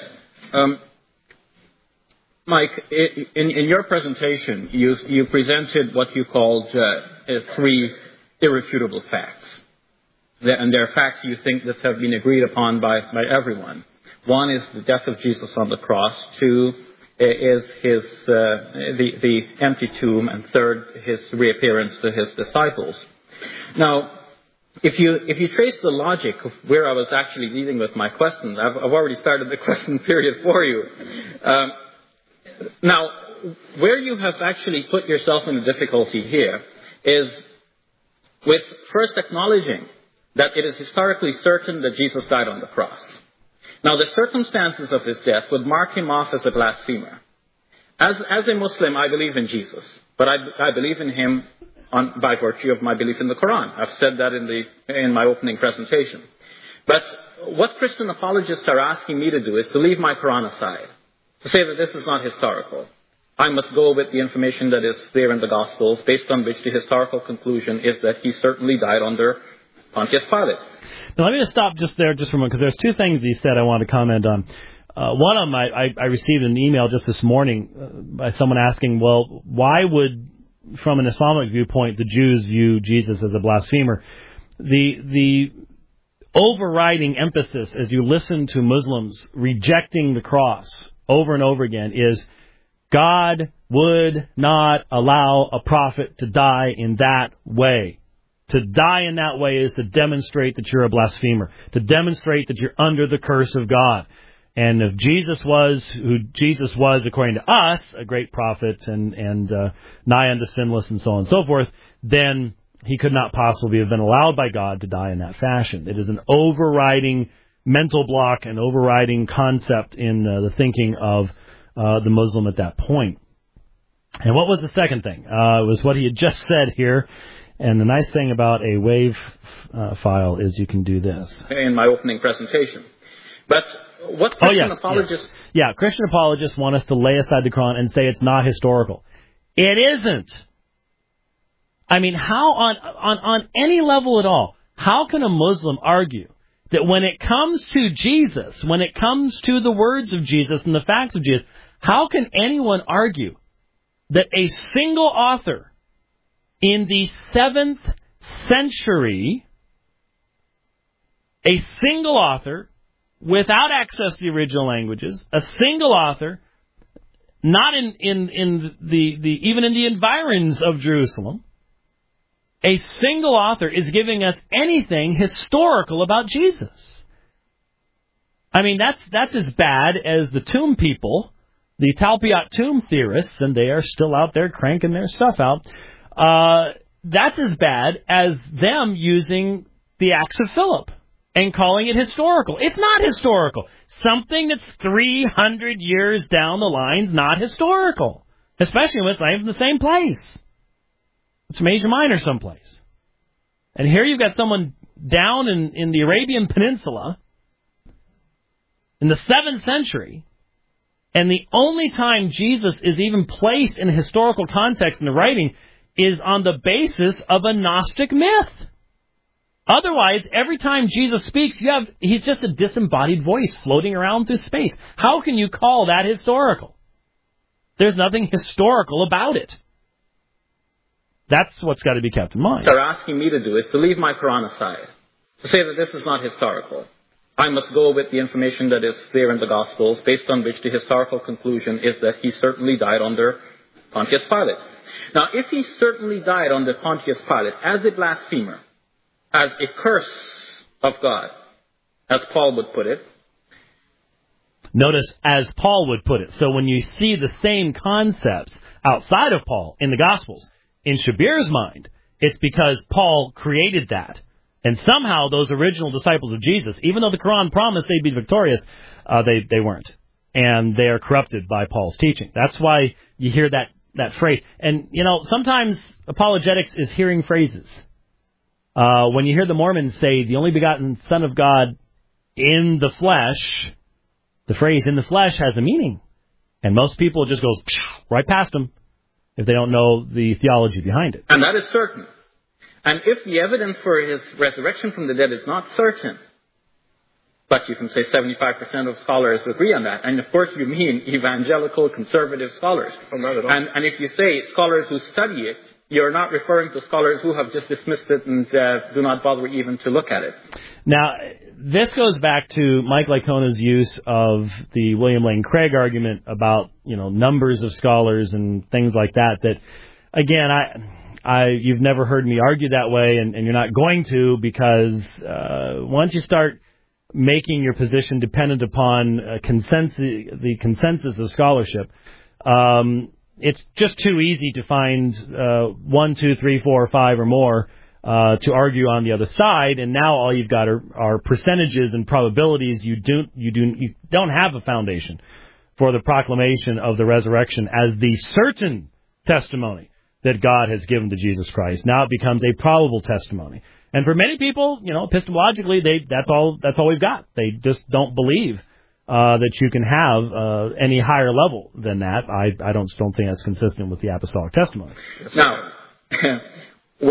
Mike, in your presentation, you presented what you called three irrefutable facts. And there are facts you think that have been agreed upon by everyone. One is the death of Jesus on the cross. Two is his the empty tomb. And third, his reappearance to his disciples. Now, if you trace the logic of where I was actually leading with my question, I've already started the question period for you. Now, where you have actually put yourself in a difficulty here is with first acknowledging that it is historically certain that Jesus died on the cross. Now, the circumstances of his death would mark him off as a blasphemer. As a Muslim, I believe in Jesus, but I believe in him by virtue of my belief in the Quran. I've said that in my opening presentation. But what Christian apologists are asking me to do is to leave my Quran aside, to say that this is not historical. I must go with the information that is there in the Gospels, based on which the historical conclusion is that he certainly died under Pontius Pilate. Now, let me just stop just for a moment, because there's two things he said I want to comment on. One of them, I received an email just this morning by someone asking, well, why would, from an Islamic viewpoint, the Jews view Jesus as a blasphemer? The overriding emphasis as you listen to Muslims rejecting the cross over and over again is God would not allow a prophet to die in that way. To die in that way is to demonstrate that you're a blasphemer, to demonstrate that you're under the curse of God. And if Jesus was who Jesus was, according to us, a great prophet and nigh unto sinless and so on and so forth, then he could not possibly have been allowed by God to die in that fashion. It is an overriding mental block, an overriding concept in the thinking of the Muslim at that point. And what was the second thing? It was what he had just said here. And the nice thing about a WAV file is you can do this. In my opening presentation. But what Christian apologists... Yeah, Christian apologists want us to lay aside the Quran and say it's not historical. It isn't. I mean, how on any level at all, how can a Muslim argue that when it comes to Jesus, when it comes to the words of Jesus and the facts of Jesus, how can anyone argue that a single author in the 7th century, a single author, without access to the original languages, a single author, not in the even in the environs of Jerusalem, a single author is giving us anything historical about Jesus. I mean, that's as bad as the tomb people, the Talpiot tomb theorists, and they are still out there cranking their stuff out. That's as bad as them using the Acts of Philip and calling it historical. It's not historical. Something that's 300 years down the line is not historical, especially when it's not even the same place. It's from Asia Minor someplace. And here you've got someone down in the Arabian Peninsula in the 7th century, and the only time Jesus is even placed in a historical context in the writing is on the basis of a Gnostic myth. Otherwise, every time Jesus speaks, he's just a disembodied voice floating around through space. How can you call that historical? There's nothing historical about it. That's what's got to be kept in mind. What they're asking me to do is to leave my Quran aside, to say that this is not historical. I must go with the information that is there in the Gospels, based on which the historical conclusion is that he certainly died under Pontius Pilate. Now, if he certainly died under Pontius Pilate as a blasphemer, as a curse of God, as Paul would put it. Notice, as Paul would put it. So when you see the same concepts outside of Paul in the Gospels, in Shabir's mind, it's because Paul created that. And somehow those original disciples of Jesus, even though the Quran promised they'd be victorious, they weren't. And they are corrupted by Paul's teaching. That's why you hear that phrase. And, sometimes apologetics is hearing phrases. When you hear the Mormons say, the only begotten Son of God in the flesh, the phrase in the flesh has a meaning. And most people just go right past them if they don't know the theology behind it. And that is certain. And if the evidence for his resurrection from the dead is not certain, but you can say 75% of scholars agree on that, and of course you mean evangelical conservative scholars. Oh, not at all. And if you say scholars who study it, you're not referring to scholars who have just dismissed it and do not bother even to look at it. Now, this goes back to Mike Licona's use of the William Lane Craig argument about, numbers of scholars and things like that. That, again, you've never heard me argue that way, and you're not going to, because once you start making your position dependent upon the consensus of scholarship, it's just too easy to find 1, 2, 3, 4, 5 or more to argue on the other side, and now all you've got are percentages and probabilities. You don't have a foundation for the proclamation of the resurrection as the certain testimony that God has given to Jesus Christ. Now it becomes a probable testimony, and for many people, epistemologically, that's all we've got. They just don't believe that you can have any higher level than that. I don't think that's consistent with the apostolic testimony. Now,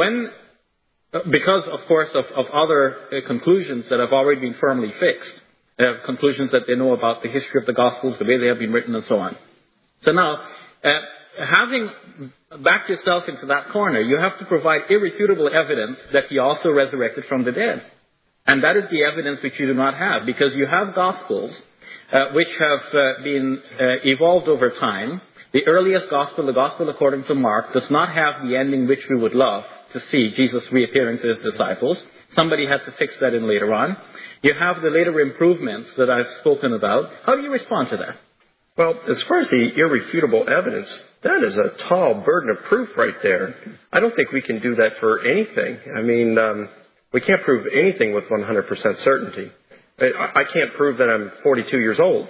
because, of course, of other conclusions that have already been firmly fixed, conclusions that they know about the history of the Gospels, the way they have been written, and so on. So now, having backed yourself into that corner, you have to provide irrefutable evidence that he also resurrected from the dead. And that is the evidence which you do not have, because you have Gospels which have been evolved over time. The earliest Gospel, the Gospel according to Mark, does not have the ending which we would love to see, Jesus reappearing to his disciples. Somebody had to fix that in later on. You have the later improvements that I've spoken about. How do you respond to that? Well, as far as the irrefutable evidence, that is a tall burden of proof right there. I don't think we can do that for anything. I mean, we can't prove anything with 100% certainty. I can't prove that I'm 42 years old.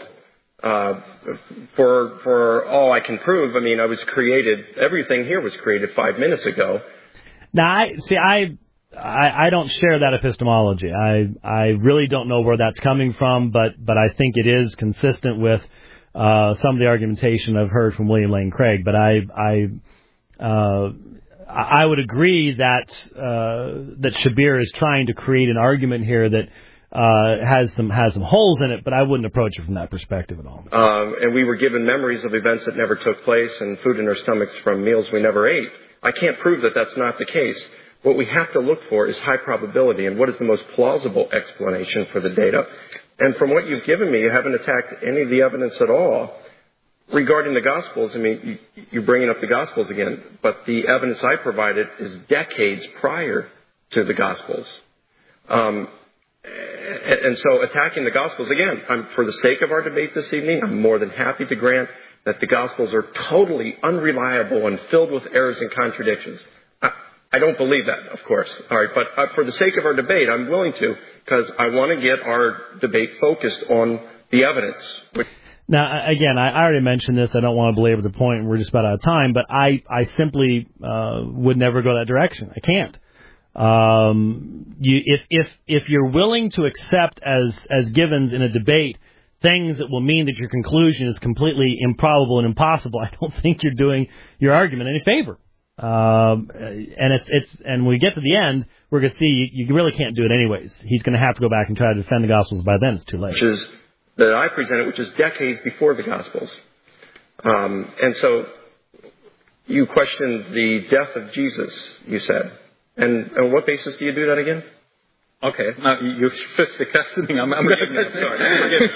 For all I can prove, I mean, everything here was created 5 minutes ago. Now, I don't share that epistemology. I really don't know where that's coming from, but I think it is consistent with some of the argumentation I've heard from William Lane Craig. But I would agree that Shabir is trying to create an argument here that has some holes in it, but I wouldn't approach it from that perspective at all. And we were given memories of events that never took place and food in our stomachs from meals we never ate. I can't prove that that's not the case. What we have to look for is high probability and what is the most plausible explanation for the data. And from what you've given me, you haven't attacked any of the evidence at all. Regarding the Gospels, I mean, you're bringing up the Gospels again, but the evidence I provided is decades prior to the Gospels. And so attacking the Gospels, again, for the sake of our debate this evening, I'm more than happy to grant that the Gospels are totally unreliable and filled with errors and contradictions. I don't believe that, of course. All right, but for the sake of our debate, I'm willing to, because I want to get our debate focused on the evidence. Now, again, I already mentioned this. I don't want to belabor the point, and we're just about out of time, but I simply would never go that direction. I can't. If you're willing to accept as givens in a debate things that will mean that your conclusion is completely improbable and impossible, I don't think you're doing your argument any favor. And when we get to the end, we're going to see you really can't do it anyways. He's going to have to go back and try to defend the Gospels. By then it's too late. Which is that I presented, which is decades before the Gospels. And so you questioned the death of Jesus, you said. And on what basis do you do that again? Okay, now you switched the questioning. I'm sorry.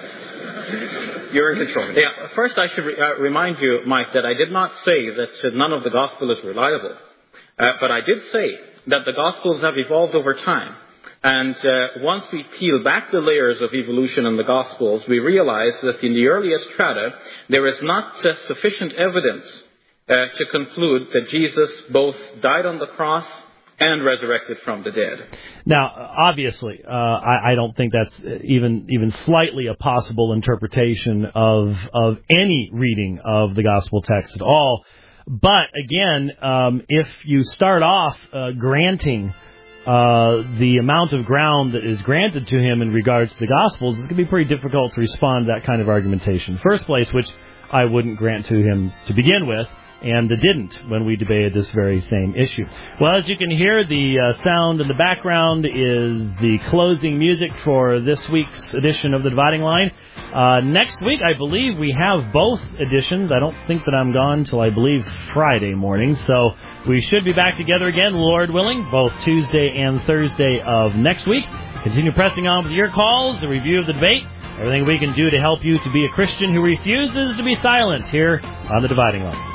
You're in control. Yeah, first I should remind you, Mike, that I did not say that none of the Gospel is reliable. But I did say that the Gospels have evolved over time. And once we peel back the layers of evolution in the Gospels, we realize that in the earliest strata, there is not sufficient evidence to conclude that Jesus both died on the cross and resurrected from the dead. Now, obviously, I don't think that's even slightly a possible interpretation of any reading of the gospel text at all. But again, if you start off granting the amount of ground that is granted to him in regards to the Gospels, it's going to be pretty difficult to respond to that kind of argumentation in the first place, which I wouldn't grant to him to begin with, and didn't when we debated this very same issue. Well, as you can hear, the sound in the background is the closing music for this week's edition of The Dividing Line. Next week, I believe we have both editions. I don't think that I'm gone till I believe Friday morning, so we should be back together again, Lord willing, both Tuesday and Thursday of next week. Continue pressing on with your calls, a review of the debate, everything we can do to help you to be a Christian who refuses to be silent here on The Dividing Line.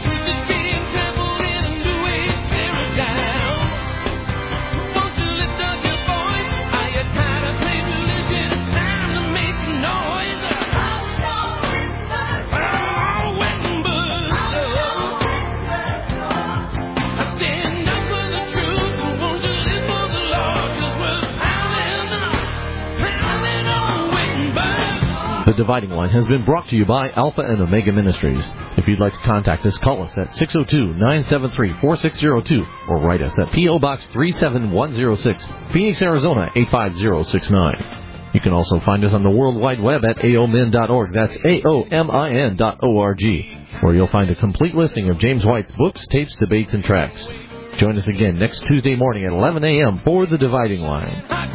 Let the Dividing Line has been brought to you by Alpha and Omega Ministries. If you'd like to contact us, call us at 602-973-4602 or write us at P.O. Box 37106, Phoenix, Arizona 85069. You can also find us on the World Wide Web at aomin.org. That's aomin.org, where you'll find a complete listing of James White's books, tapes, debates, and tracts. Join us again next Tuesday morning at 11 a.m. for The Dividing Line.